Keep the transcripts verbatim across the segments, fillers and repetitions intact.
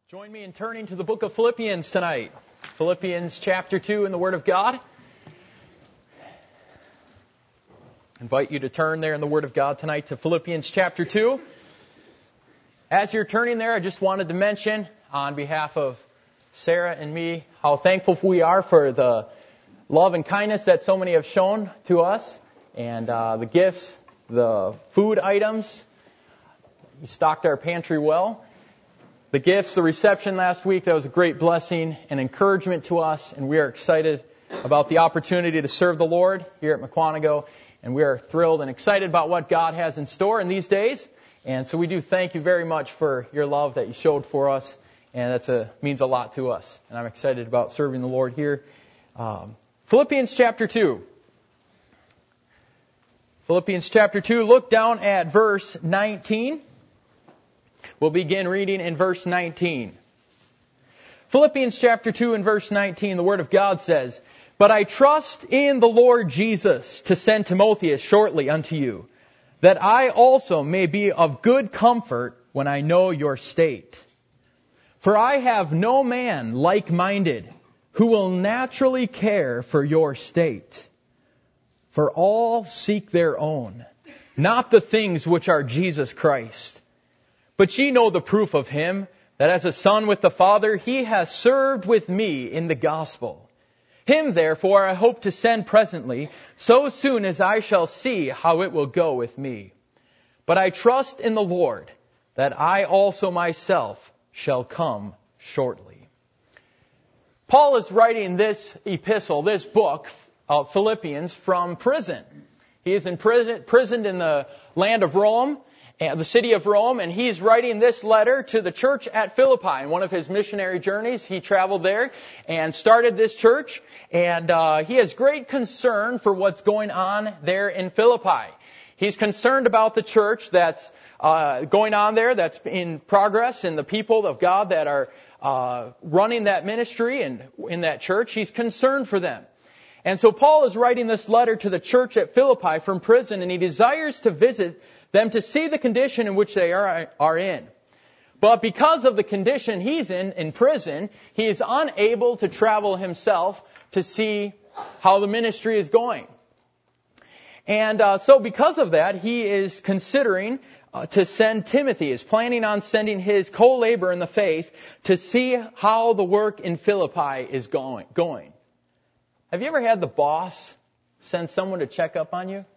Join me in turning to the book of Philippians tonight. Philippians chapter two in the Word of God. I invite you to turn there in the Word of God tonight to Philippians chapter two. As you're turning there, I just wanted to mention on behalf of Sarah and me how thankful we are for the love and kindness that so many have shown to us, and uh, the gifts, the food items. We stocked our pantry well. The gifts, the reception last week, that was a great blessing and encouragement to us, and we are excited about the opportunity to serve the Lord here at Mukwonago, and we are thrilled and excited about what God has in store in these days. And so we do thank you very much for your love that you showed for us, and that means a lot to us. And I'm excited about serving the Lord here. Um, Philippians chapter two. Philippians chapter two, look down at verse nineteen. We'll begin reading in verse nineteen. Philippians chapter two and verse nineteen, the Word of God says, "But I trust in the Lord Jesus to send Timotheus shortly unto you, that I also may be of good comfort when I know your state. For I have no man like-minded who will naturally care for your state. For all seek their own, not the things which are Jesus Christ. But ye know the proof of him, that as a son with the Father, he hath served with me in the gospel. Him therefore I hope to send presently, so soon as I shall see how it will go with me. But I trust in the Lord, that I also myself shall come shortly." Paul is writing this epistle, this book of Philippians, from prison. He is imprisoned in the land of Rome, the city of Rome, and he's writing this letter to the church at Philippi. In one of his missionary journeys, he traveled there and started this church, and uh, he has great concern for what's going on there in Philippi. He's concerned about the church that's uh, going on there, that's in progress, and the people of God that are uh, running that ministry and in that church. He's concerned for them. And so Paul is writing this letter to the church at Philippi from prison, and he desires to visit them to see the condition in which they are, are in. But because of the condition he's in, in prison, he is unable to travel himself to see how the ministry is going. And uh, so because of that, he is considering uh, to send Timothy, is planning on sending his co-laborer in the faith to see how the work in Philippi is going. going. Have you ever had the boss send someone to check up on you?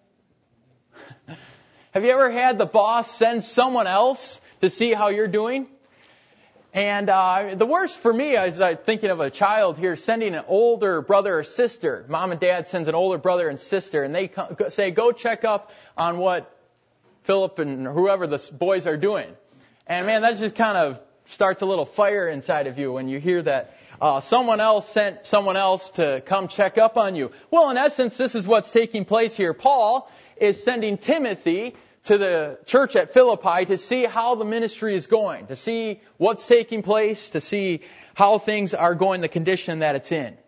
Have you ever had the boss send someone else to see how you're doing? And uh, the worst for me is I'm thinking of a child here sending an older brother or sister. Mom and dad sends an older brother and sister, and they say, "Go check up on what Philip and whoever the boys are doing." And man, that just kind of starts a little fire inside of you when you hear that uh, someone else sent someone else to come check up on you. Well, in essence, this is what's taking place here. Paul is sending Timothy to the church at Philippi to see how the ministry is going, to see what's taking place, to see how things are going, the condition that it's in.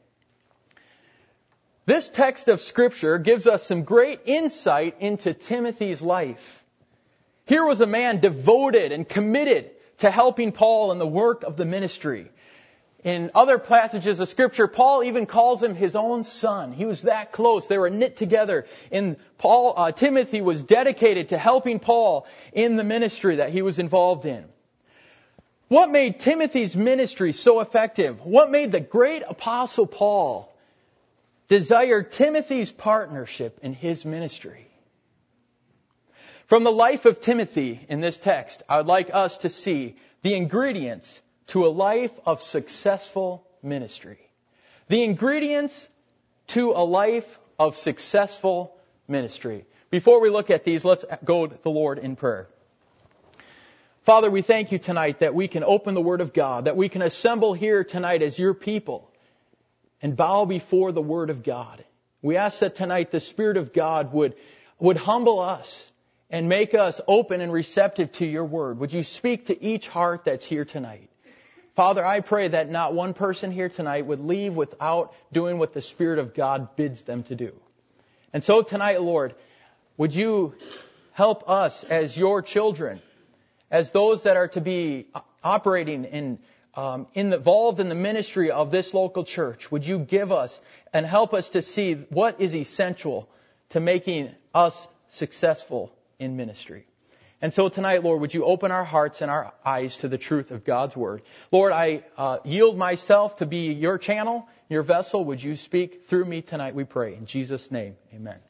This text of Scripture gives us some great insight into Timothy's life. Here was a man devoted and committed to helping Paul in the work of the ministry. In other passages of Scripture, Paul even calls him his own son. He was that close. They were knit together. And Paul, uh, Timothy was dedicated to helping Paul in the ministry that he was involved in. What made Timothy's ministry so effective? What made the great apostle Paul desire Timothy's partnership in his ministry? From the life of Timothy in this text, I would like us to see the ingredients to a life of successful ministry. The ingredients to a life of successful ministry. Before we look at these, let's go to the Lord in prayer. Father, we thank you tonight that we can open the Word of God, that we can assemble here tonight as your people and bow before the Word of God. We ask that tonight the Spirit of God would, would humble us and make us open and receptive to your Word. Would you speak to each heart that's here tonight? Father, I pray that not one person here tonight would leave without doing what the Spirit of God bids them to do. And so tonight, Lord, would you help us as your children, as those that are to be operating in um, involved in the ministry of this local church, would you give us and help us to see what is essential to making us successful in ministry? And so tonight, Lord, would you open our hearts and our eyes to the truth of God's Word? Lord, I uh, yield myself to be your channel, your vessel. Would you speak through me tonight, we pray. In Jesus' name, amen.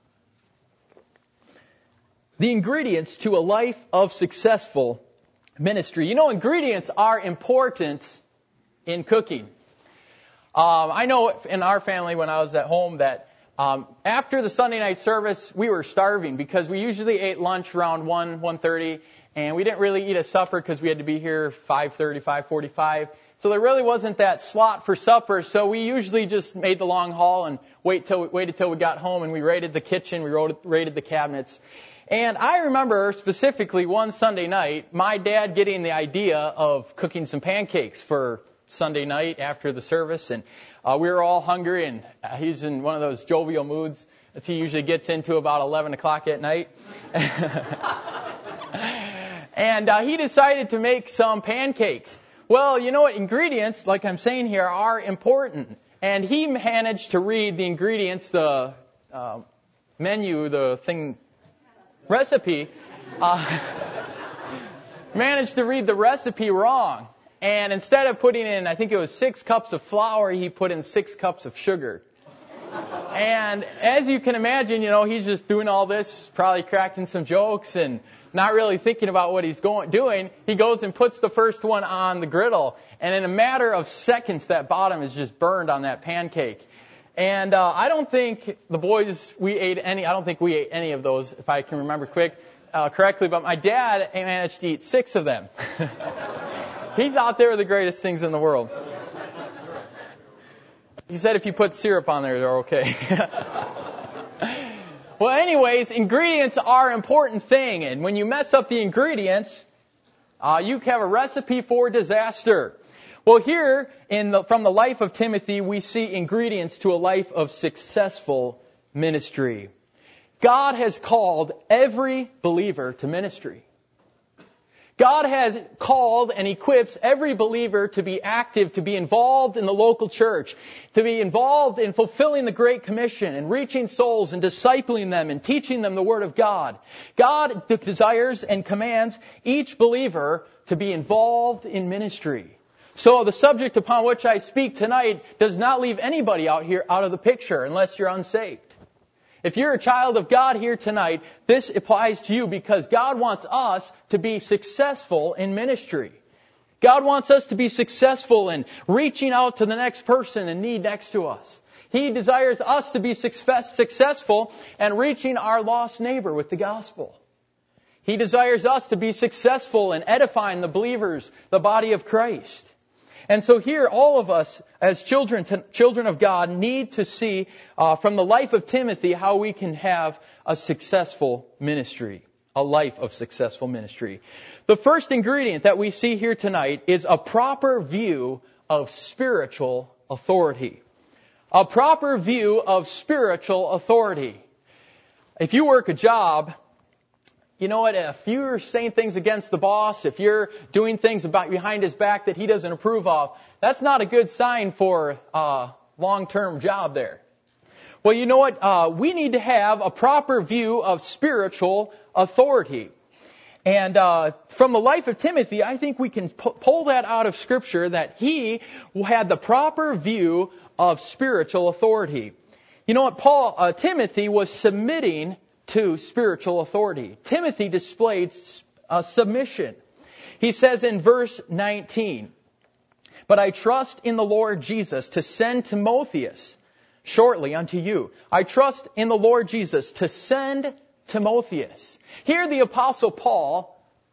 The ingredients to a life of successful ministry. You know, ingredients are important in cooking. Um, I know in our family when I was at home that Um, after the Sunday night service, we were starving because we usually ate lunch around one, one thirty, and we didn't really eat a supper because we had to be here five thirty, five forty-five. So there really wasn't that slot for supper, so we usually just made the long haul and wait till, waited till we got home, and we raided the kitchen, we raided the cabinets. And I remember specifically one Sunday night, my dad getting the idea of cooking some pancakes for Sunday night after the service, and uh, we were all hungry, and uh, he's in one of those jovial moods that he usually gets into about eleven o'clock at night. And uh, he decided to make some pancakes. Well, you know what? Ingredients, like I'm saying here, are important. And he managed to read the ingredients, the uh, menu, the thing, recipe, uh, managed to read the recipe wrong. And instead of putting in, I think it was six cups of flour, he put in six cups of sugar. And as you can imagine, you know, he's just doing all this, probably cracking some jokes and not really thinking about what he's going doing. He goes and puts the first one on the griddle, and in a matter of seconds, that bottom is just burned on that pancake. And uh, I don't think the boys, we ate any, I don't think we ate any of those, if I can remember quick, uh, correctly, but my dad managed to eat six of them. He thought they were the greatest things in the world. He said if you put syrup on there, they're okay. Well, anyways, ingredients are an important thing. And when you mess up the ingredients, uh, you have a recipe for disaster. Well, here in the, from the life of Timothy, we see ingredients to a life of successful ministry. God has called every believer to ministry. God has called and equips every believer to be active, to be involved in the local church, to be involved in fulfilling the Great Commission and reaching souls and discipling them and teaching them the Word of God. God desires and commands each believer to be involved in ministry. So the subject upon which I speak tonight does not leave anybody out here out of the picture unless you're unsaved. If you're a child of God here tonight, this applies to you because God wants us to be successful in ministry. God wants us to be successful in reaching out to the next person in need next to us. He desires us to be success, successful in reaching our lost neighbor with the gospel. He desires us to be successful in edifying the believers, the body of Christ. And so here, all of us, as children to, children of God, need to see uh, from the life of Timothy how we can have a successful ministry, a life of successful ministry. The first ingredient that we see here tonight is a proper view of spiritual authority. A proper view of spiritual authority. If you work a job, you know what, if you're saying things against the boss, if you're doing things about behind his back that he doesn't approve of, that's not a good sign for a long-term job there. Well, you know what, uh, we need to have a proper view of spiritual authority. And uh, from the life of Timothy, I think we can pu- pull that out of Scripture, that he had the proper view of spiritual authority. You know what, Paul, uh, Timothy was submitting to spiritual authority. Timothy displayed uh, submission. He says in verse nineteen, "But I trust in the Lord Jesus to send Timotheus shortly unto you." I trust in the Lord Jesus to send Timotheus. Here the Apostle Paul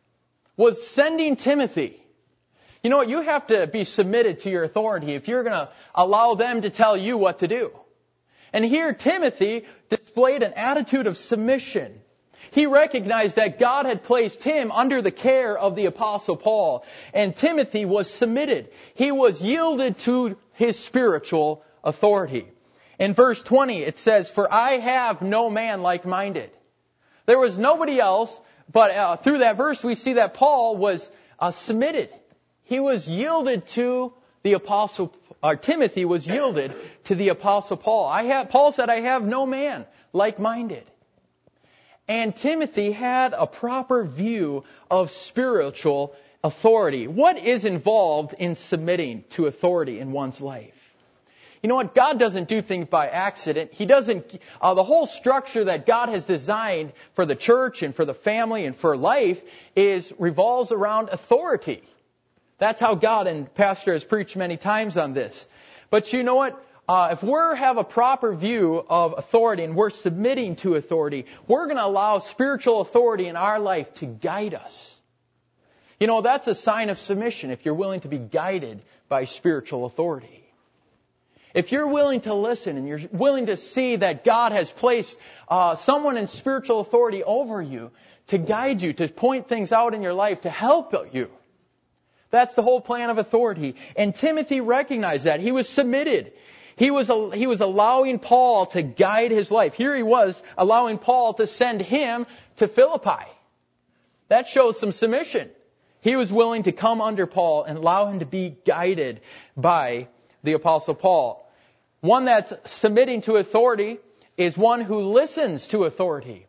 was sending Timothy. You know what? You have to be submitted to your authority if you're going to allow them to tell you what to do. And here Timothy displayed an attitude of submission. He recognized that God had placed him under the care of the Apostle Paul. And Timothy was submitted. He was yielded to his spiritual authority. In verse twenty it says, "For I have no man like-minded." There was nobody else, but uh, through that verse we see that Paul was uh, submitted. He was yielded to the apostle, or Timothy was yielded to the apostle Paul. I have, Paul said, I have no man like-minded. And Timothy had a proper view of spiritual authority. What is involved in submitting to authority in one's life? You know what? God doesn't do things by accident. He doesn't, uh, the whole structure that God has designed for the church and for the family and for life is, revolves around authority. That's how God, and Pastor has preached many times on this. But you know what? Uh, if we have a proper view of authority and we're submitting to authority, we're going to allow spiritual authority in our life to guide us. You know, that's a sign of submission if you're willing to be guided by spiritual authority. If you're willing to listen and you're willing to see that God has placed uh, someone in spiritual authority over you to guide you, to point things out in your life, to help you. That's the whole plan of authority. And Timothy recognized that. He was submitted. He was, he was allowing Paul to guide his life. Here he was allowing Paul to send him to Philippi. That shows some submission. He was willing to come under Paul and allow him to be guided by the Apostle Paul. One that's submitting to authority is one who listens to authority.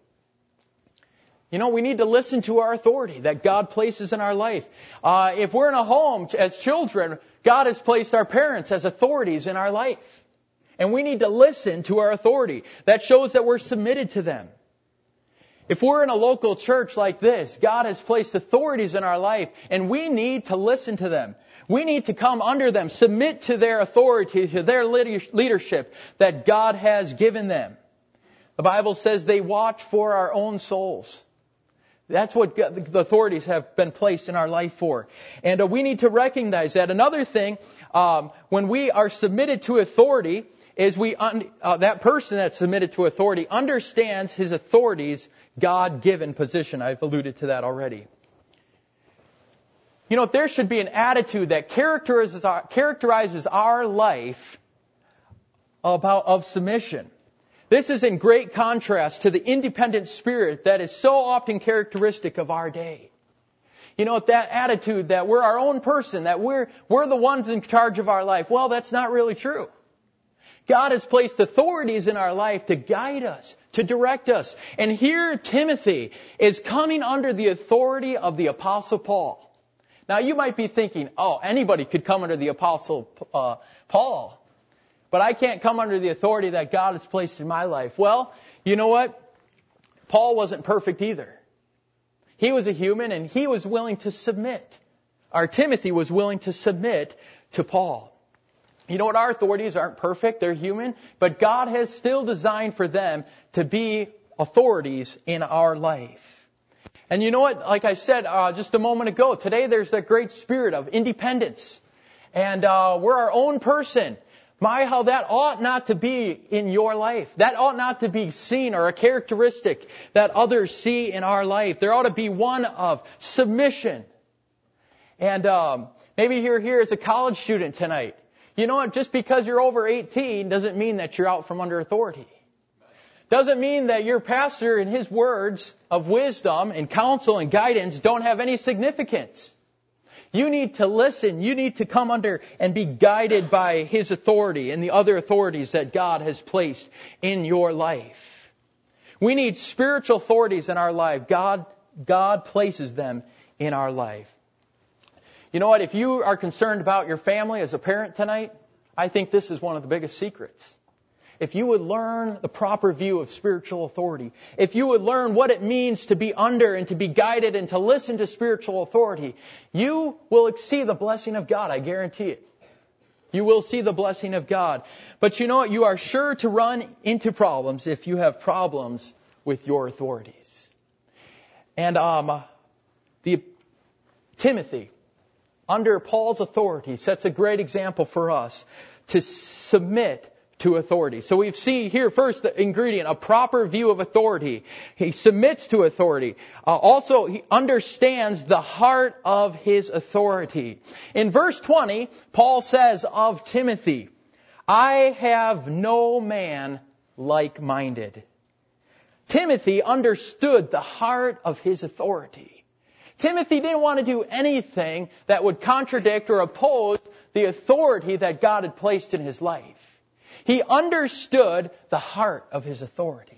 You know, we need to listen to our authority that God places in our life. Uh, if we're in a home as children, God has placed our parents as authorities in our life. And we need to listen to our authority. That shows that we're submitted to them. If we're in a local church like this, God has placed authorities in our life, and we need to listen to them. We need to come under them, submit to their authority, to their leadership that God has given them. The Bible says they watch for our own souls. That's what the authorities have been placed in our life for. And uh, we need to recognize that. Another thing, um, when we are submitted to authority, is we un- uh, that person that's submitted to authority understands his authority's God-given position. I've alluded to that already. You know, there should be an attitude that characterizes our, characterizes our life about of submission. This is in great contrast to the independent spirit that is so often characteristic of our day. You know, that attitude that we're our own person, that we're we're the ones in charge of our life. Well, that's not really true. God has placed authorities in our life to guide us, to direct us. And here Timothy is coming under the authority of the Apostle Paul. Now, you might be thinking, oh, anybody could come under the Apostle uh, Paul, but I can't come under the authority that God has placed in my life. Well, you know what? Paul wasn't perfect either. He was a human, and he was willing to submit. Or Timothy was willing to submit to Paul. You know what? Our authorities aren't perfect. They're human, but God has still designed for them to be authorities in our life. And you know what? Like I said uh, just a moment ago, today there's that great spirit of independence. And uh, we're our own person. My, how that ought not to be in your life. That ought not to be seen or a characteristic that others see in our life. There ought to be one of submission. And um, maybe you're here as a college student tonight. You know what? Just because you're over eighteen doesn't mean that you're out from under authority. Doesn't mean that your pastor and his words of wisdom and counsel and guidance don't have any significance. You need to listen. You need to come under and be guided by his authority and the other authorities that God has placed in your life. We need spiritual authorities in our life. God, God places them in our life. You know what? If you are concerned about your family as a parent tonight, I think this is one of the biggest secrets. If you would learn the proper view of spiritual authority, if you would learn what it means to be under and to be guided and to listen to spiritual authority, you will see the blessing of God, I guarantee it. You will see the blessing of God. But you know what? You are sure to run into problems if you have problems with your authorities. And um, the Timothy, under Paul's authority, sets a great example for us to submit to authority. So we see here first the ingredient, a proper view of authority. He submits to authority. Uh, also, he understands the heart of his authority. In verse twenty, Paul says of Timothy, I have no man like-minded. Timothy understood the heart of his authority. Timothy didn't want to do anything that would contradict or oppose the authority that God had placed in his life. He understood the heart of his authority.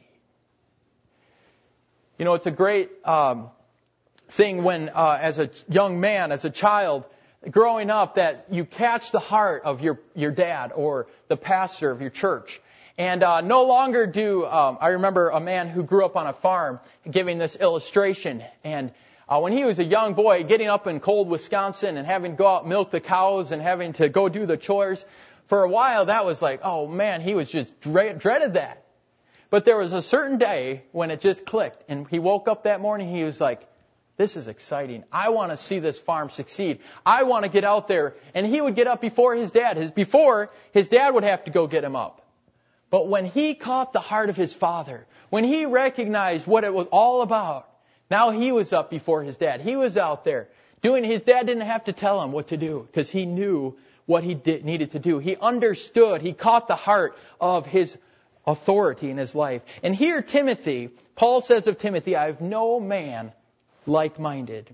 You know, it's a great um, thing when, uh, as a young man, as a child, growing up, that you catch the heart of your, your dad or the pastor of your church. And uh, no longer do, um, I remember a man who grew up on a farm giving this illustration. And uh, when he was a young boy, getting up in cold Wisconsin and having to go out and milk the cows and having to go do the chores, for a while that was like, oh man, he was just dread, dreaded that. But there was a certain day when it just clicked. And he woke up that morning, he was like, this is exciting. I want to see this farm succeed. I want to get out there. And he would get up before his dad. His, before, his dad would have to go get him up. But when he caught the heart of his father, when he recognized what it was all about, now he was up before his dad. He was out there doing, his dad didn't have to tell him what to do because he knew what he did, needed to do. He understood. He caught the heart of his authority in his life. And here Timothy, Paul says of Timothy, I have no man like-minded.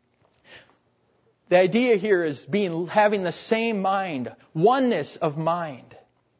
The idea here is being, having the same mind, oneness of mind.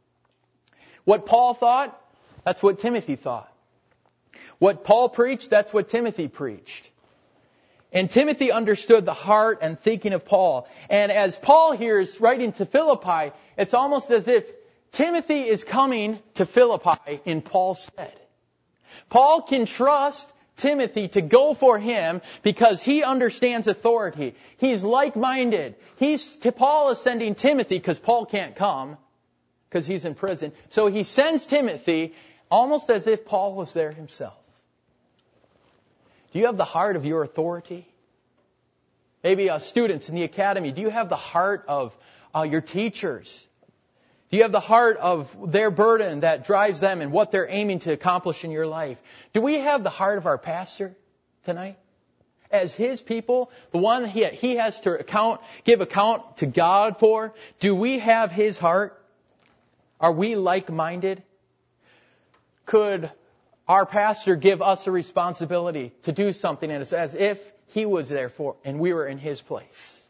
What Paul thought, that's what Timothy thought. What Paul preached, that's what Timothy preached. And Timothy understood the heart and thinking of Paul. And as Paul here is writing to Philippi, it's almost as if Timothy is coming to Philippi in Paul's stead. Paul can trust Timothy to go for him because he understands authority. He's like-minded. He's, Paul is sending Timothy because Paul can't come because he's in prison. So he sends Timothy almost as if Paul was there himself. Do you have the heart of your authority? Maybe uh, students in the academy, do you have the heart of uh, your teachers? Do you have the heart of their burden that drives them and what they're aiming to accomplish in your life? Do we have the heart of our pastor tonight? As his people, the one he, he has to account, give account to God for, do we have his heart? Are we like-minded? Could our pastor give us a responsibility to do something and it's as if he was there for and we were in his place?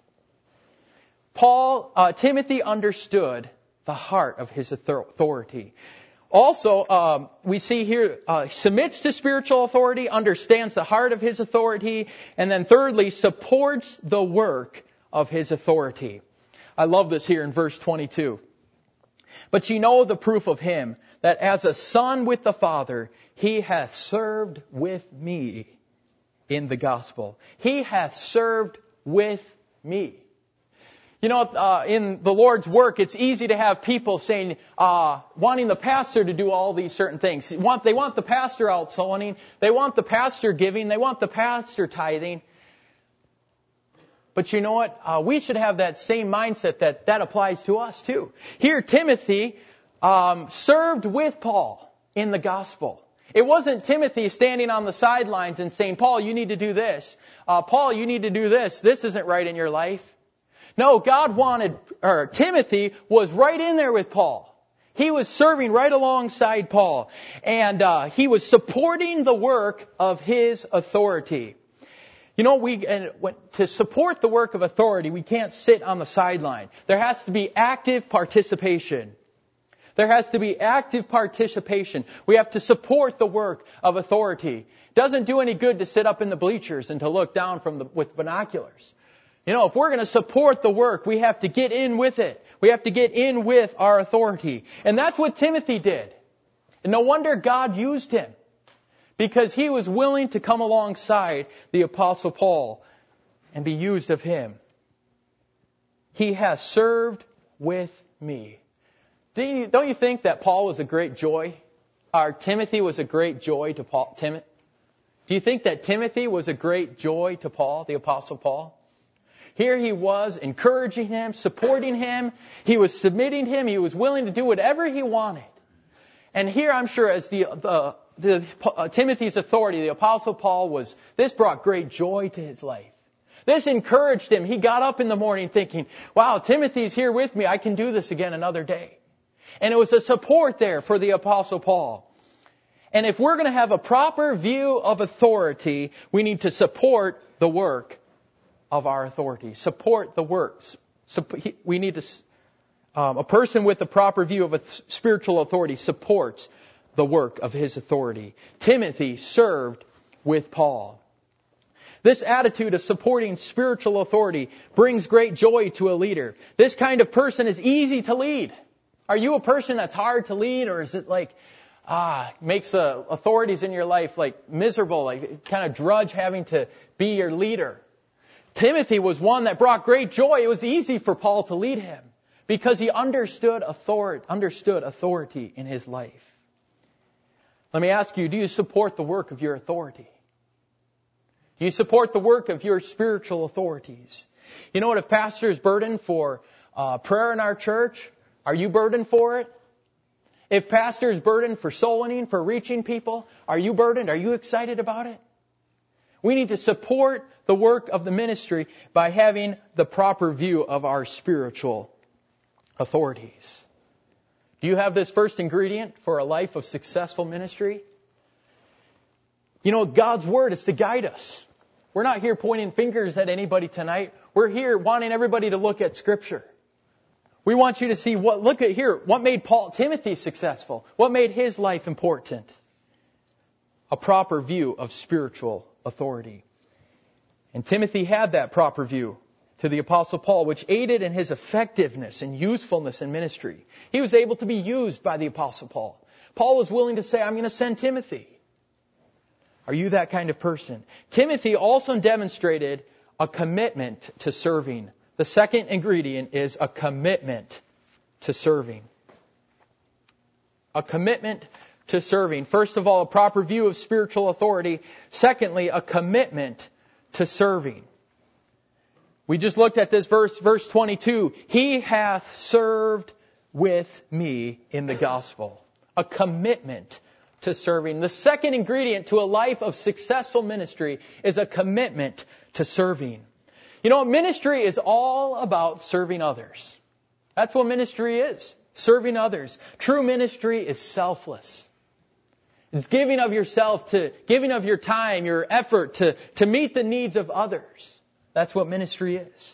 Paul, uh, Timothy understood the heart of his authority. Also, um, we see here, uh, submits to spiritual authority, understands the heart of his authority, and then thirdly, supports the work of his authority. I love this here in verse twenty-two. But ye know the proof of him, that as a son with the Father, he hath served with me in the gospel. He hath served with me. You know, uh, in the Lord's work, it's easy to have people saying, uh, wanting the pastor to do all these certain things. They want, they want the pastor out sowing. They want the pastor giving. They want the pastor tithing. But you know what? Uh, we should have that same mindset that that applies to us too. Here, Timothy um, served with Paul in the gospel. It wasn't Timothy standing on the sidelines and saying, Paul, you need to do this. Uh, Paul, you need to do this. This isn't right in your life. No, God wanted, or Timothy was right in there with Paul. He was serving right alongside Paul. And uh, he was supporting the work of his authority. You know, we and when, to support the work of authority, we can't sit on the sideline. There has to be active participation. There has to be active participation. We have to support the work of authority. It doesn't do any good to sit up in the bleachers and to look down from the, with binoculars. You know, if we're going to support the work, we have to get in with it. We have to get in with our authority. And that's what Timothy did. And no wonder God used him, because he was willing to come alongside the Apostle Paul and be used of him. He has served with me. Do you, don't you think that Paul was a great joy? Or Timothy was a great joy to Paul? Tim, do you think that Timothy was a great joy to Paul, the Apostle Paul? Here he was encouraging him, supporting him. He was submitting him. He was willing to do whatever he wanted. And here I'm sure as the, the, the uh, Timothy's authority, the Apostle Paul was, this brought great joy to his life. This encouraged him. He got up in the morning thinking, wow, Timothy's here with me. I can do this again another day. And it was a support there for the Apostle Paul. And if we're going to have a proper view of authority, we need to support the work of our authority. Support the works. We need to, um, a person with the proper view of a spiritual authority supports the work of his authority. Timothy served with Paul. This attitude of supporting spiritual authority brings great joy to a leader. This kind of person is easy to lead. Are you a person that's hard to lead, or is it like, ah, makes the authorities in your life like miserable, like kind of drudge having to be your leader? Timothy was one that brought great joy. It was easy for Paul to lead him because he understood authority, understood authority in his life. Let me ask you, do you support the work of your authority? Do you support the work of your spiritual authorities? You know what, if pastor is burdened for uh, prayer in our church, are you burdened for it? If pastor is burdened for soul winning, for reaching people, are you burdened? Are you excited about it? We need to support the work of the ministry by having the proper view of our spiritual authorities. Do you have this first ingredient for a life of successful ministry? You know, God's Word is to guide us. We're not here pointing fingers at anybody tonight. We're here wanting everybody to look at Scripture. We want you to see what, look at here, what made Paul, Timothy successful? What made his life important? A proper view of spiritual authority. And Timothy had that proper view to the Apostle Paul, which aided in his effectiveness and usefulness in ministry. He was able to be used by the Apostle Paul. Paul was willing to say, I'm going to send Timothy. Are you that kind of person? Timothy also demonstrated a commitment to serving. The second ingredient is a commitment to serving. A commitment to serving. First of all, a proper view of spiritual authority. Secondly, a commitment to serving. We just looked at this verse, verse twenty-two. He hath served with me in the gospel. A commitment to serving. The second ingredient to a life of successful ministry is a commitment to serving. You know, ministry is all about serving others. That's what ministry is. Serving others. True ministry is selfless. It's giving of yourself to, giving of your time, your effort to, to meet the needs of others. That's what ministry is.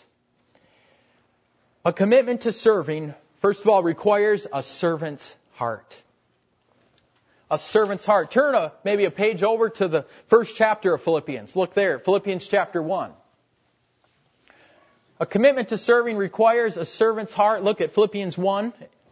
A commitment to serving, first of all, requires a servant's heart. A servant's heart. Turn a, maybe a page over to the first chapter of Philippians. Look there, Philippians chapter one. A commitment to serving requires a servant's heart. Look at Philippians one.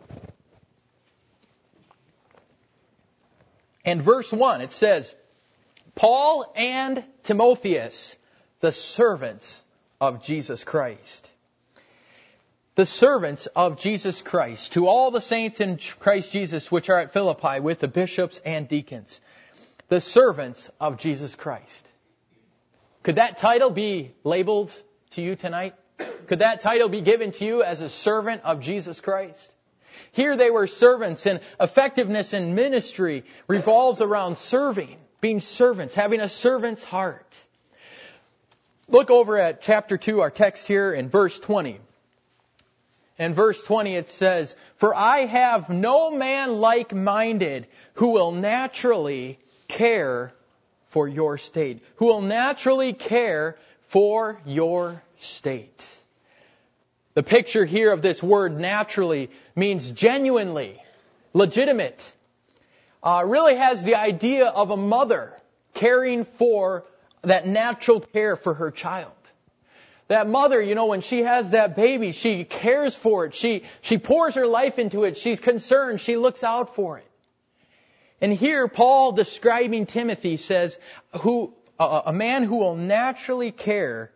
And verse one, it says, Paul and Timotheus, the servants of Jesus Christ. The servants of Jesus Christ, to all the saints in Christ Jesus which are at Philippi with the bishops and deacons. The servants of Jesus Christ. Could that title be labeled to you tonight? Could that title be given to you as a servant of Jesus Christ? Here they were servants, and effectiveness in ministry revolves around serving, being servants, having a servant's heart. Look over at chapter two, our text here in verse twenty. In verse twenty it says, For I have no man like-minded who will naturally care for your state. Who will naturally care for your state. The picture here of this word naturally means genuinely, legitimate. Uh, really has the idea of a mother caring for that natural care for her child. That mother, you know, when she has that baby, she cares for it. She, she pours her life into it. She's concerned. She looks out for it. And here, Paul describing Timothy says, who, uh, a man who will naturally care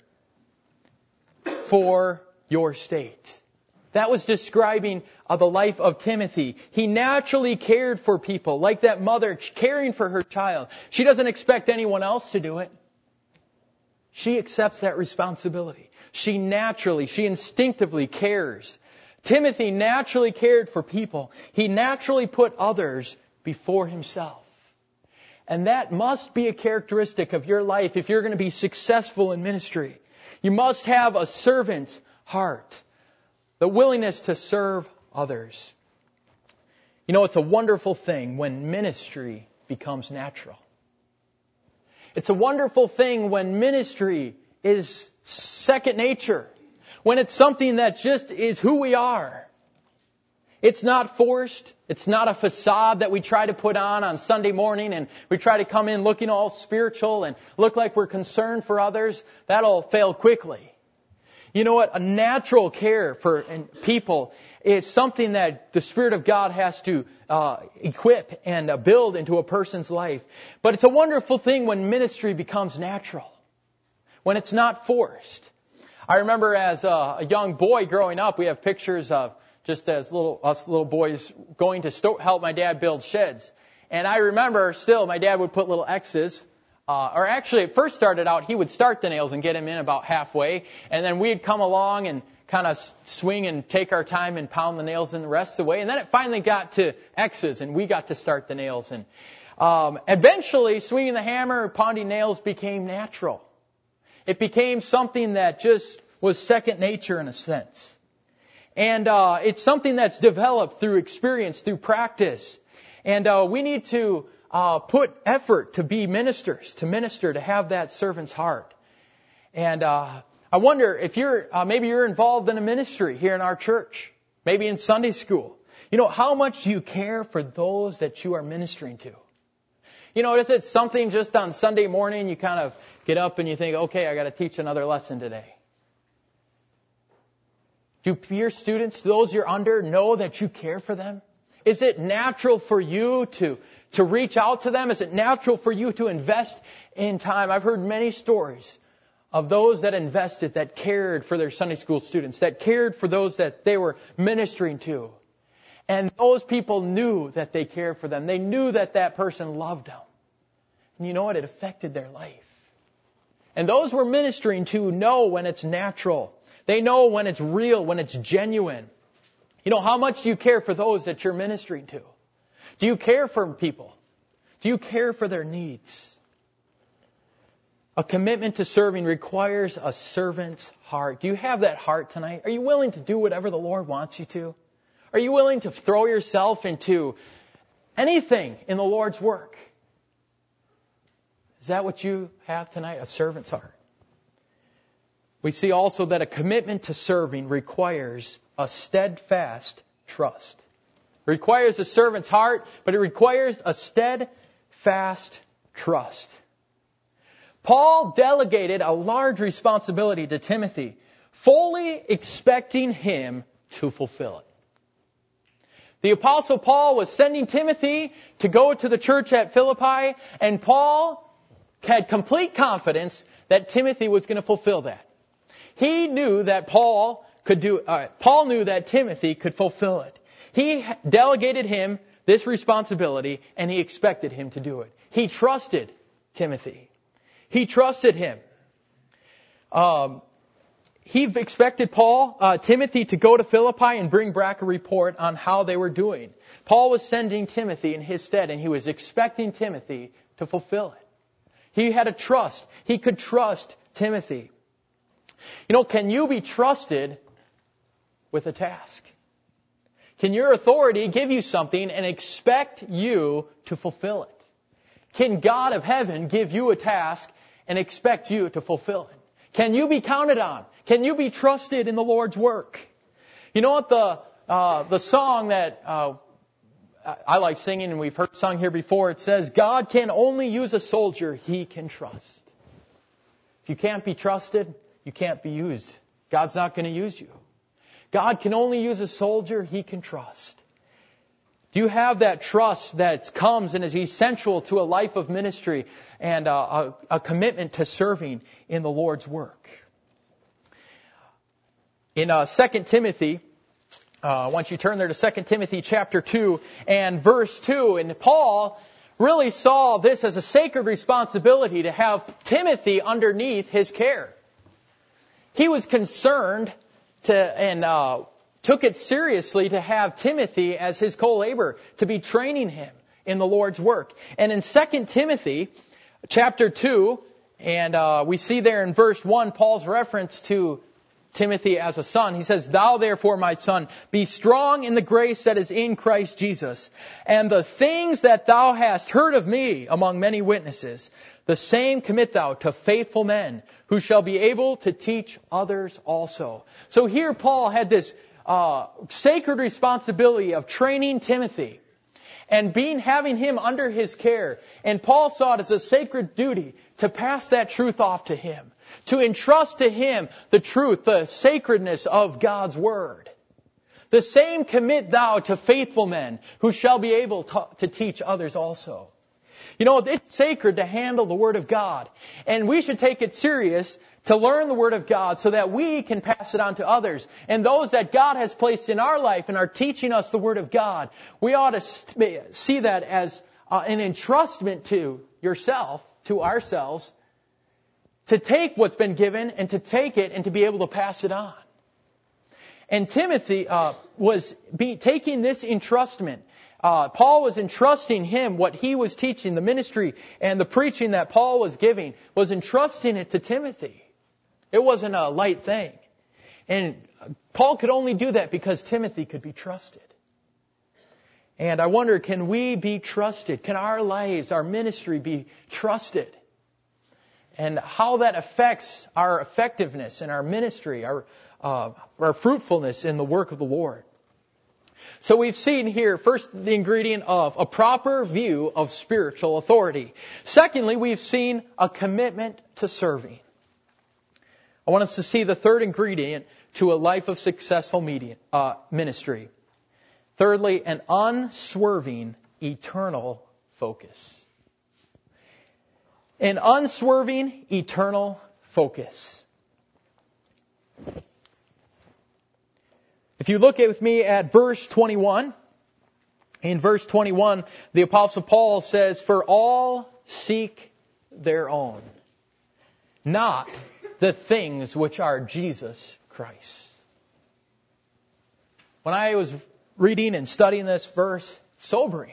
for your state. That was describing uh, the life of Timothy. He naturally cared for people, like that mother caring for her child. She doesn't expect anyone else to do it. She accepts that responsibility. She naturally, she instinctively cares. Timothy naturally cared for people. He naturally put others before himself. And that must be a characteristic of your life if you're going to be successful in ministry. You must have a servant's heart. The willingness to serve others. You know, it's a wonderful thing when ministry becomes natural. It's a wonderful thing when ministry is second nature, when it's something that just is who we are. It's not forced. It's not a facade that we try to put on on Sunday morning and we try to come in looking all spiritual and look like we're concerned for others. That'll fail quickly. You know what? A natural care for people is something that the Spirit of God has to uh, equip and uh, build into a person's life. But it's a wonderful thing when ministry becomes natural, when it's not forced. I remember as a, a young boy growing up, we have pictures of just as little us little boys going to sto- help my dad build sheds. And I remember still my dad would put little X's. Uh, or actually, it first started out, he would start the nails and get them in about halfway. And then we'd come along and kind of swing and take our time and pound the nails in the rest of the way. And then it finally got to X's and we got to start the nails. And um, eventually, swinging the hammer or pounding nails became natural. It became something that just was second nature in a sense. And uh, it's something that's developed through experience, through practice. And uh, we need to uh, put effort to be ministers, to minister, to have that servant's heart. And uh, I wonder if you're, uh, maybe you're involved in a ministry here in our church, maybe in Sunday school. You know, how much you care for those that you are ministering to. You know, is it something just on Sunday morning you kind of get up and you think, okay, I got to teach another lesson today? Do your students, those you're under, know that you care for them? Is it natural for you to, to reach out to them? Is it natural for you to invest in time? I've heard many stories of those that invested, that cared for their Sunday school students, that cared for those that they were ministering to. And those people knew that they cared for them. They knew that that person loved them. And you know what? It affected their life. And those we're ministering to know when it's natural. They know when it's real, when it's genuine. You know, how much do you care for those that you're ministering to? Do you care for people? Do you care for their needs? A commitment to serving requires a servant's heart. Do you have that heart tonight? Are you willing to do whatever the Lord wants you to? Are you willing to throw yourself into anything in the Lord's work? Is that what you have tonight? A servant's heart. We see also that a commitment to serving requires a steadfast trust. It requires a servant's heart, but it requires a steadfast trust. Paul delegated a large responsibility to Timothy, fully expecting him to fulfill it. The Apostle Paul was sending Timothy to go to the church at Philippi, and Paul had complete confidence that Timothy was going to fulfill that. He knew that Paul could do, uh, Paul knew that Timothy could fulfill it. He delegated him this responsibility and he expected him to do it. He trusted Timothy. He trusted him. Um, he expected Paul, uh, Timothy to go to Philippi and bring back a report on how they were doing. Paul was sending Timothy in his stead and he was expecting Timothy to fulfill it. He had a trust. He could trust Timothy. You know, can you be trusted with a task? Can your authority give you something and expect you to fulfill it? Can God of heaven give you a task and expect you to fulfill it? Can you be counted on? Can you be trusted in the Lord's work? You know what, the uh, the song that uh, I like singing and we've heard sung here before, it says, God can only use a soldier he can trust. If you can't be trusted, you can't be used. God's not going to use you. God can only use a soldier he can trust. Do you have that trust that comes and is essential to a life of ministry and a, a, a commitment to serving in the Lord's work? In uh, Second Timothy, uh, once you turn there to Second Timothy chapter two and verse two, and Paul really saw this as a sacred responsibility to have Timothy underneath his care. He was concerned to and uh, took it seriously to have Timothy as his co-laborer, to be training him in the Lord's work. And in Second Timothy chapter two, and uh, we see there in verse one, Paul's reference to Timothy as a son. He says, Thou therefore, my son, be strong in the grace that is in Christ Jesus. And the things that thou hast heard of me among many witnesses, The same commit thou to faithful men, who shall be able to teach others also. So here Paul had this uh, sacred responsibility of training Timothy and being having him under his care. And Paul saw it as a sacred duty to pass that truth off to him, to entrust to him the truth, the sacredness of God's Word. The same commit thou to faithful men, who shall be able to, to teach others also. You know, it's sacred to handle the Word of God. And we should take it serious to learn the Word of God so that we can pass it on to others. And those that God has placed in our life and are teaching us the Word of God, we ought to see that as uh, an entrustment to yourself, to ourselves, to take what's been given and to take it and to be able to pass it on. And Timothy uh, was be, taking this entrustment. Uh, Paul was entrusting him what he was teaching, the ministry and the preaching that Paul was giving, was entrusting it to Timothy. It wasn't a light thing. And Paul could only do that because Timothy could be trusted. And I wonder, can we be trusted? Can our lives, our ministry be trusted? And how that affects our effectiveness in our ministry, our uh, our fruitfulness in the work of the Lord. So we've seen here, first, the ingredient of a proper view of spiritual authority. Secondly, we've seen a commitment to serving. I want us to see the third ingredient to a life of successful media, uh, ministry. Thirdly, an unswerving, eternal focus. An unswerving, eternal focus. If you look with me at verse twenty-one, in verse twenty-one, the Apostle Paul says, "For all seek their own, not the things which are Jesus Christ." When I was reading and studying this verse, it's sobering.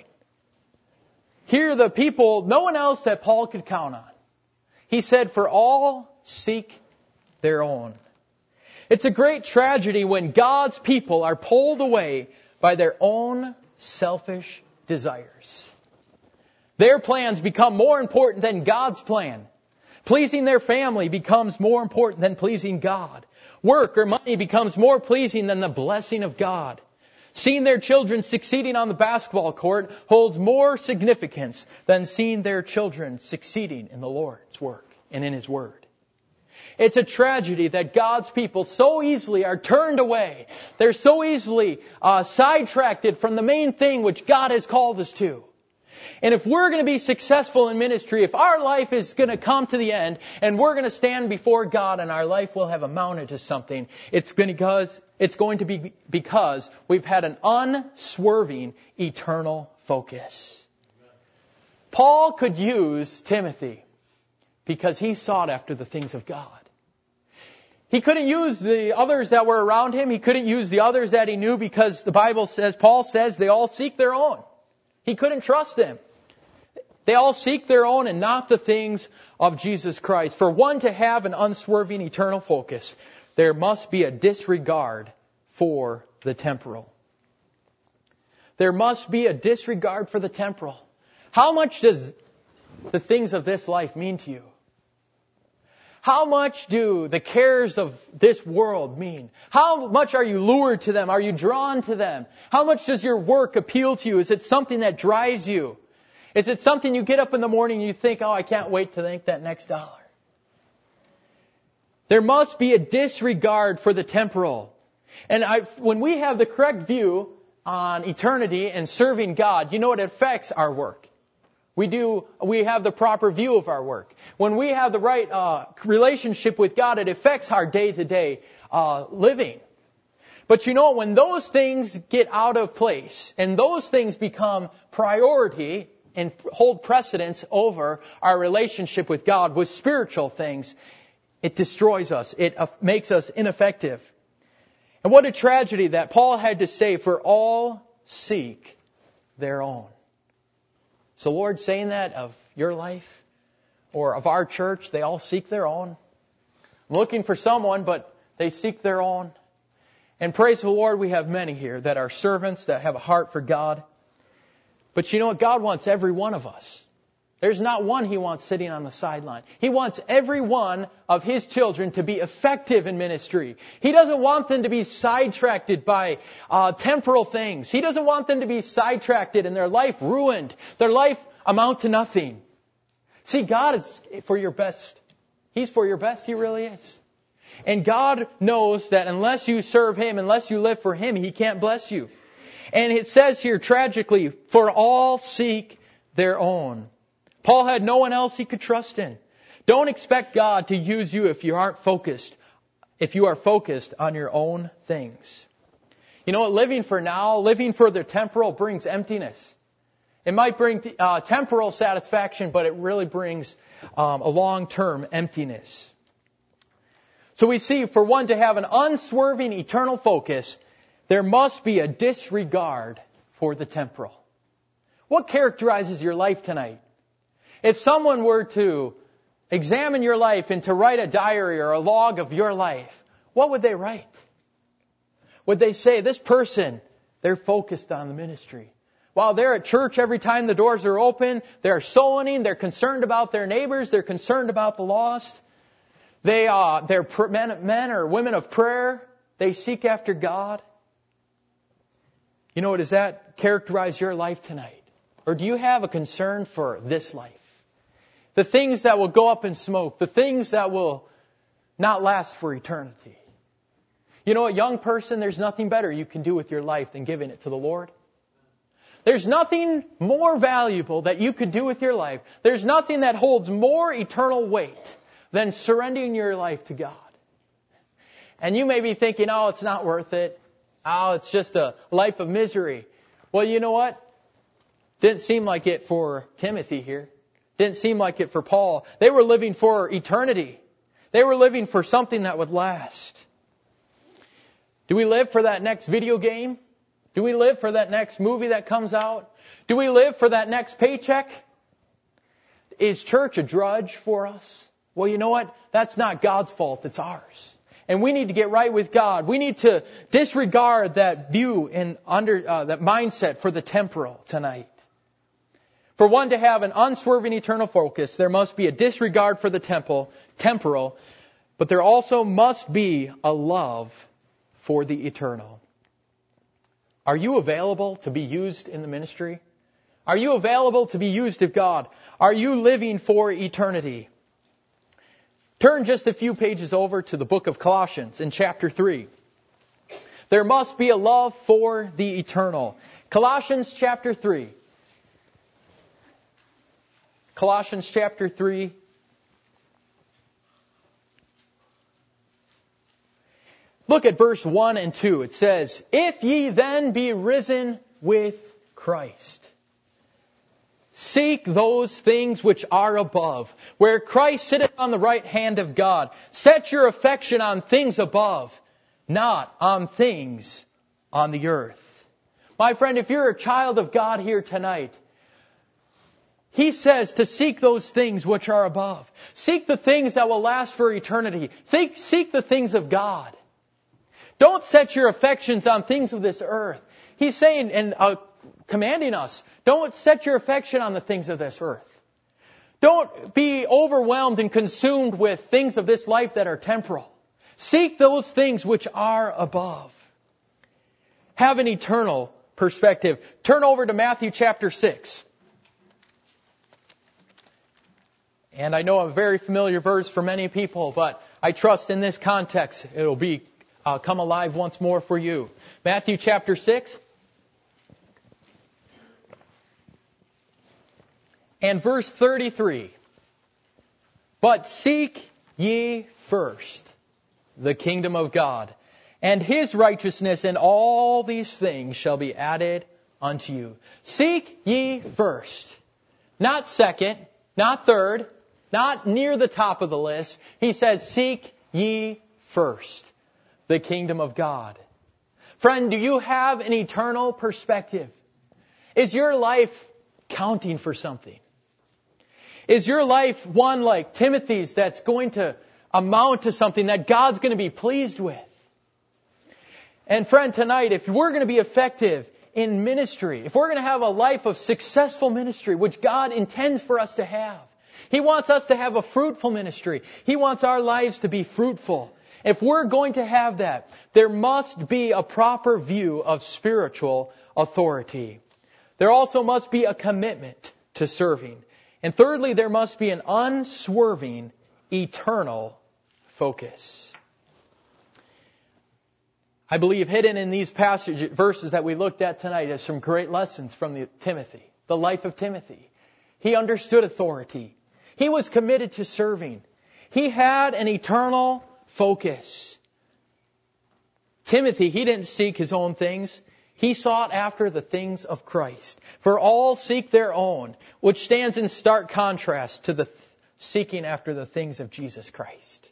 Here the people, no one else that Paul could count on. He said, "For all seek their own." It's a great tragedy when God's people are pulled away by their own selfish desires. Their plans become more important than God's plan. Pleasing their family becomes more important than pleasing God. Work or money becomes more pleasing than the blessing of God. Seeing their children succeeding on the basketball court holds more significance than seeing their children succeeding in the Lord's work and in His Word. It's a tragedy that God's people so easily are turned away. They're so easily uh, sidetracked from the main thing which God has called us to. And if we're going to be successful in ministry, if our life is going to come to the end and we're going to stand before God and our life will have amounted to something, it's because it's going to be because we've had an unswerving eternal focus. Paul could use Timothy because he sought after the things of God. He couldn't use the others that were around him. He couldn't use the others that he knew because the Bible says, Paul says, they all seek their own. He couldn't trust them. They all seek their own and not the things of Jesus Christ. For one to have an unswerving eternal focus, there must be a disregard for the temporal. There must be a disregard for the temporal. How much does the things of this life mean to you? How much do the cares of this world mean? How much are you lured to them? Are you drawn to them? How much does your work appeal to you? Is it something that drives you? Is it something you get up in the morning and you think, oh, I can't wait to make that next dollar? There must be a disregard for the temporal. And I, when we have the correct view on eternity and serving God, you know it affects our work. We do, we have the proper view of our work. When we have the right uh, relationship with God, it affects our day-to-day uh, living. But you know, when those things get out of place and those things become priority and hold precedence over our relationship with God, with spiritual things, it destroys us. It uh, makes us ineffective. And what a tragedy that Paul had to say, for all seek their own. Is the Lord saying that of your life or of our church? They all seek their own. I'm looking for someone, but they seek their own. And praise the Lord, we have many here that are servants, that have a heart for God. But you know what? God wants every one of us. There's not one He wants sitting on the sideline. He wants every one of His children to be effective in ministry. He doesn't want them to be sidetracked by uh, temporal things. He doesn't want them to be sidetracked and their life ruined, their life amount to nothing. See, God is for your best. He's for your best. He really is. And God knows that unless you serve Him, unless you live for Him, He can't bless you. And it says here tragically, for all seek their own. Paul had no one else he could trust in. Don't expect God to use you if you aren't focused, if you are focused on your own things. You know what? Living for now, living for the temporal brings emptiness. It might bring uh, temporal satisfaction, but it really brings um, a long-term emptiness. So we see, for one to have an unswerving eternal focus, there must be a disregard for the temporal. What characterizes your life tonight? If someone were to examine your life and to write a diary or a log of your life, what would they write? Would they say, this person, they're focused on the ministry. While they're at church every time the doors are open, they're sowing, they're concerned about their neighbors, they're concerned about the lost. They are, they're men, men or women of prayer. They seek after God. You know, does that characterize your life tonight? Or do you have a concern for this life? The things that will go up in smoke. The things that will not last for eternity. You know, a young person, there's nothing better you can do with your life than giving it to the Lord. There's nothing more valuable that you could do with your life. There's nothing that holds more eternal weight than surrendering your life to God. And you may be thinking, oh, it's not worth it. Oh, it's just a life of misery. Well, you know what? Didn't seem like it for Timothy here. Didn't seem like it for Paul. They were living for eternity. They were living for something that would last. Do we live for that next video game? Do we live for that next movie that comes out? Do we live for that next paycheck? Is church a drudge for us? Well, you know what? That's not God's fault. It's ours. And we need to get right with God. We need to disregard that view and under uh, that mindset for the temporal tonight. For one to have an unswerving eternal focus, there must be a disregard for the temple, temporal, but there also must be a love for the eternal. Are you available to be used in the ministry? Are you available to be used of God? Are you living for eternity? Turn just a few pages over to the book of Colossians in chapter three. There must be a love for the eternal. Colossians chapter three. Colossians chapter three. Look at verse one and two. It says, if ye then be risen with Christ, seek those things which are above, where Christ sitteth on the right hand of God. Set your affection on things above, not on things on the earth. My friend, if you're a child of God here tonight, He says to seek those things which are above. Seek the things that will last for eternity. Think, seek the things of God. Don't set your affections on things of this earth. He's saying and uh, commanding us, don't set your affection on the things of this earth. Don't be overwhelmed and consumed with things of this life that are temporal. Seek those things which are above. Have an eternal perspective. Turn over to Matthew chapter six. And I know a very familiar verse for many people, but I trust in this context it will be uh, come alive once more for you. Matthew chapter six. And verse thirty-three. But seek ye first the kingdom of God and His righteousness, and all these things shall be added unto you. Seek ye first. Not second, not third, not near the top of the list. He says, seek ye first the kingdom of God. Friend, do you have an eternal perspective? Is your life counting for something? Is your life one like Timothy's that's going to amount to something that God's going to be pleased with? And friend, tonight, if we're going to be effective in ministry, if we're going to have a life of successful ministry, which God intends for us to have, He wants us to have a fruitful ministry. He wants our lives to be fruitful. If we're going to have that, there must be a proper view of spiritual authority. There also must be a commitment to serving. And thirdly, there must be an unswerving, eternal focus. I believe hidden in these passage verses that we looked at tonight is some great lessons from the, Timothy, the life of Timothy. He understood authority. He was committed to serving. He had an eternal focus. Timothy, he didn't seek his own things. He sought after the things of Christ. For all seek their own, which stands in stark contrast to the th- seeking after the things of Jesus Christ.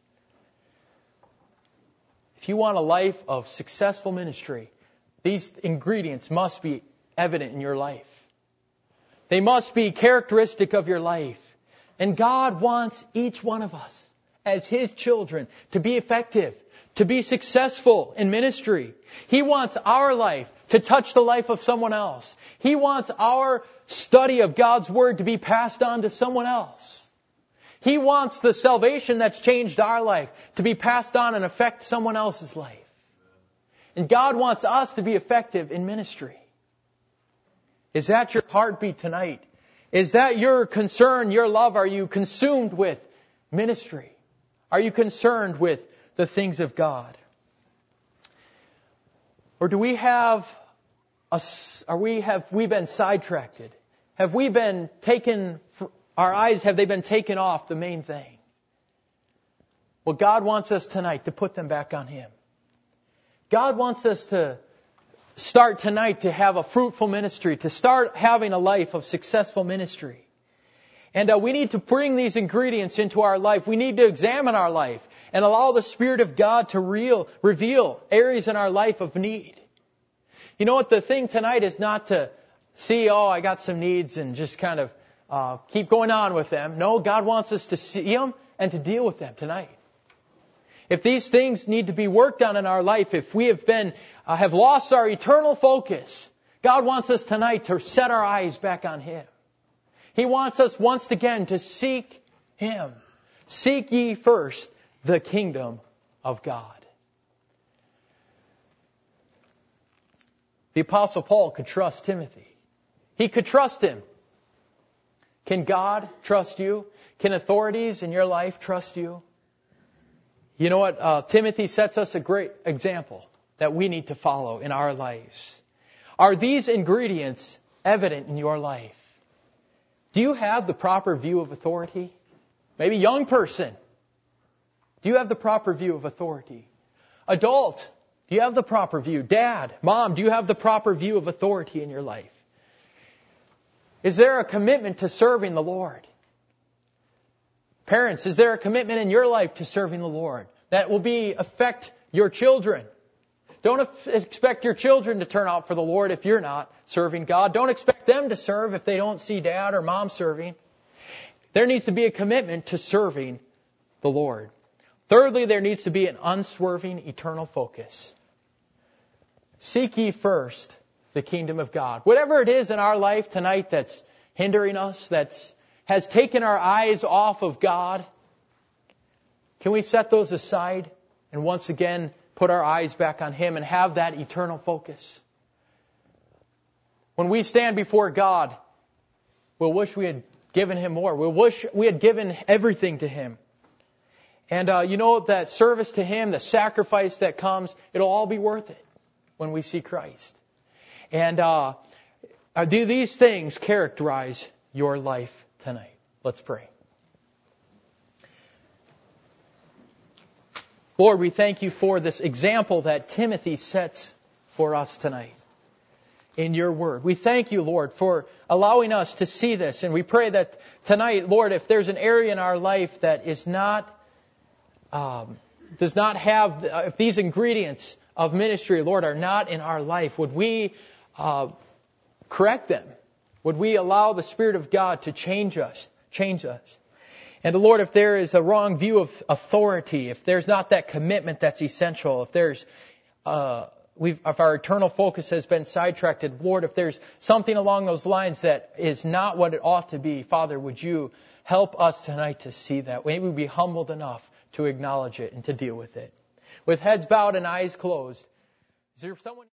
If you want a life of successful ministry, these ingredients must be evident in your life. They must be characteristic of your life. And God wants each one of us, as His children, to be effective, to be successful in ministry. He wants our life to touch the life of someone else. He wants our study of God's Word to be passed on to someone else. He wants the salvation that's changed our life to be passed on and affect someone else's life. And God wants us to be effective in ministry. Is that your heartbeat tonight? Is that your concern, your love? Are you consumed with ministry? Are you concerned with the things of God? Or do we have a, are we, have we been sidetracked? Have we been taken, our eyes, have they been taken off the main thing? Well, God wants us tonight to put them back on Him. God wants us to start tonight to have a fruitful ministry, to start having a life of successful ministry. And uh, we need to bring these ingredients into our life. We need to examine our life and allow the Spirit of God to real, reveal areas in our life of need. You know what? The thing tonight is not to see, oh, I got some needs and just kind of uh, keep going on with them. No, God wants us to see them and to deal with them tonight. If these things need to be worked on in our life, if we have been, uh, have lost our eternal focus, God wants us tonight to set our eyes back on Him. He wants us once again to seek Him. Seek ye first the kingdom of God. The Apostle Paul could trust Timothy. He could trust him. Can God trust you? Can authorities in your life trust you? You know what? Uh, Timothy sets us a great example that we need to follow in our lives. Are these ingredients evident in your life? Do you have the proper view of authority? Maybe young person. Do you have the proper view of authority? Adult, do you have the proper view? Dad, mom, do you have the proper view of authority in your life? Is there a commitment to serving the Lord? Parents, is there a commitment in your life to serving the Lord that will be affect your children? Don't expect your children to turn out for the Lord if you're not serving God. Don't expect them to serve if they don't see dad or mom serving. There needs to be a commitment to serving the Lord. Thirdly, there needs to be an unswerving eternal focus. Seek ye first the kingdom of God. Whatever it is in our life tonight that's hindering us, that's has taken our eyes off of God, can we set those aside and once again put our eyes back on Him and have that eternal focus? When we stand before God, we'll wish we had given Him more. We'll wish we had given everything to Him. And uh, you know, that service to Him, the sacrifice that comes, it'll all be worth it when we see Christ. And uh, do these things characterize your life tonight? Let's pray. Lord, we thank You for this example that Timothy sets for us tonight in Your Word. We thank You, Lord, for allowing us to see this. And we pray that tonight, Lord, if there's an area in our life that is not, um, does not have, uh, if these ingredients of ministry, Lord, are not in our life, would we uh, correct them? Would we allow the Spirit of God to change us, change us? And Lord, if there is a wrong view of authority, if there's not that commitment that's essential, if there's uh, we've, if our eternal focus has been sidetracked, Lord, if there's something along those lines that is not what it ought to be, Father, would you help us tonight to see that? May we be humbled enough to acknowledge it and to deal with it. With heads bowed and eyes closed, is there someone...